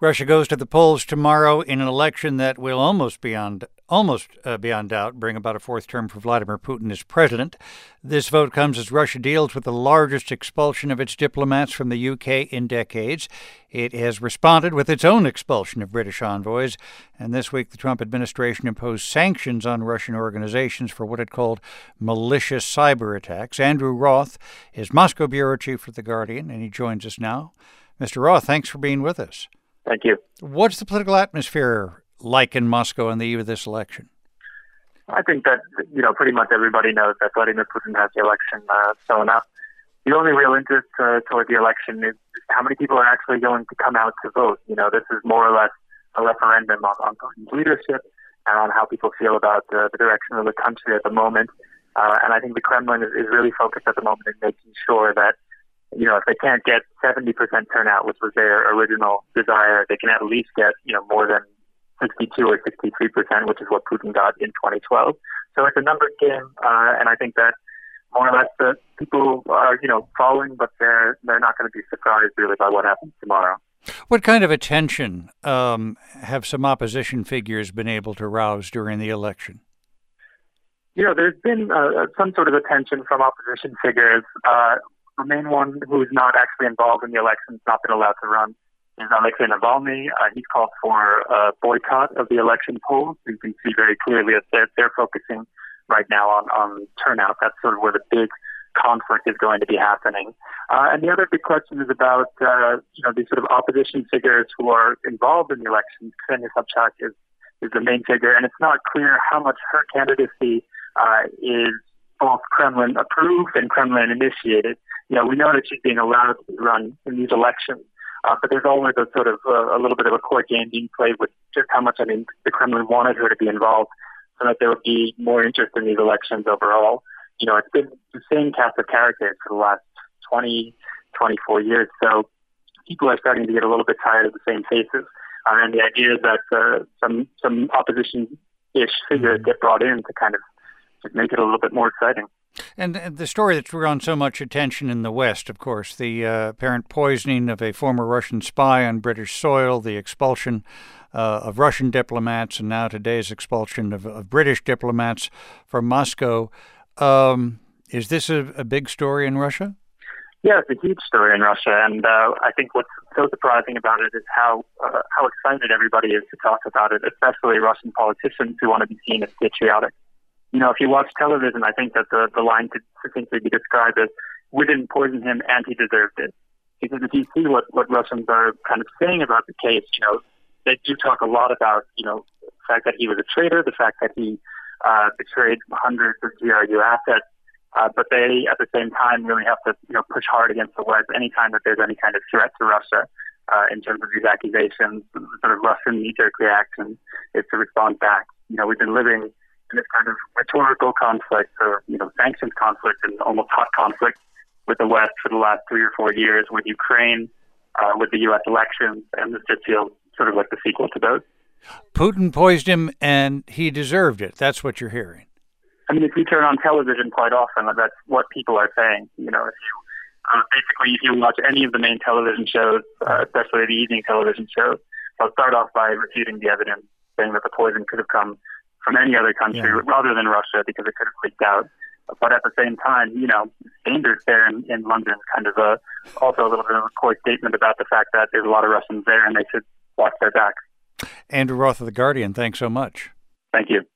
Russia goes to the polls tomorrow in an election that will almost beyond doubt bring about a fourth term for Vladimir Putin as president. This vote comes as Russia deals with the largest expulsion of its diplomats from the UK in decades. It has responded with its own expulsion of British envoys, and this week the Trump administration imposed sanctions on Russian organizations for what it called malicious cyber attacks. Andrew Roth is Moscow bureau chief for The Guardian, and he joins us now. Mr. Roth, thanks for being with us. Thank you. What's the political atmosphere like in Moscow on the eve of this election? I think that, pretty much everybody knows that Vladimir Putin has the election sewn up. The only real interest toward the election is how many people are actually going to come out to vote. This is more or less a referendum on Putin's leadership and on how people feel about the direction of the country at the moment. And I think the Kremlin is really focused at the moment in making sure that if they can't get 70% turnout, which was their original desire, they can at least get, more than 62 or 63%, which is what Putin got in 2012. So it's a numbers game, and I think that more or less the people are, following, but they're not going to be surprised really by what happens tomorrow. What kind of attention have some opposition figures been able to rouse during the election? There's been some sort of attention from opposition figures. The main one who's not actually involved in the election, has not been allowed to run, is Alexei Navalny. He's called for a boycott of the election polls. You can see very clearly that they're focusing right now on turnout. That's sort of where the big conflict is going to be happening. And the other big question is about, these sort of opposition figures who are involved in the election. Ksenia Sobchak is the main figure, and it's not clear how much her candidacy is both Kremlin approved and Kremlin initiated. We know that she's being allowed to run in these elections, but there's always a sort of a little bit of a court game being played with just how much, the Kremlin wanted her to be involved so that there would be more interest in these elections overall. It's been the same cast of characters for the last 20, 24 years, so people are starting to get a little bit tired of the same faces. And the idea is that some opposition-ish figures get brought in to kind of just make it a little bit more exciting. And the story that's drawn so much attention in the West, of course, the apparent poisoning of a former Russian spy on British soil, the expulsion of Russian diplomats, and now today's expulsion of British diplomats from Moscow. Is this a big story in Russia? Yeah, it's a huge story in Russia, and I think what's so surprising about it is how excited everybody is to talk about it, especially Russian politicians who want to be seen as patriotic. If you watch television, I think that the line could succinctly be described as, we didn't poison him and he deserved it. Because if you see what Russians are kind of saying about the case, they do talk a lot about, the fact that he was a traitor, the fact that he betrayed hundreds of GRU assets, but they, at the same time, really have to, push hard against the West anytime that there's any kind of threat to Russia in terms of these accusations. The sort of Russian knee-jerk reaction is to respond back. We've been living in this kind of rhetorical conflict or, sanctions conflict and almost hot conflict with the West for the last 3 or 4 years, with Ukraine, with the U.S. elections, and this just feels sort of like the sequel to those. Putin poisoned him and he deserved it. That's what you're hearing. If you turn on television quite often, that's what people are saying. If you watch any of the main television shows, especially the evening television shows, they'll start off by refuting the evidence, saying that the poison could have come from any other country rather than Russia because it could have leaked out. But at the same time, Sanders there in London kind of also a little bit of a coy statement about the fact that there's a lot of Russians there and they should watch their backs. Andrew Roth of The Guardian, thanks so much. Thank you.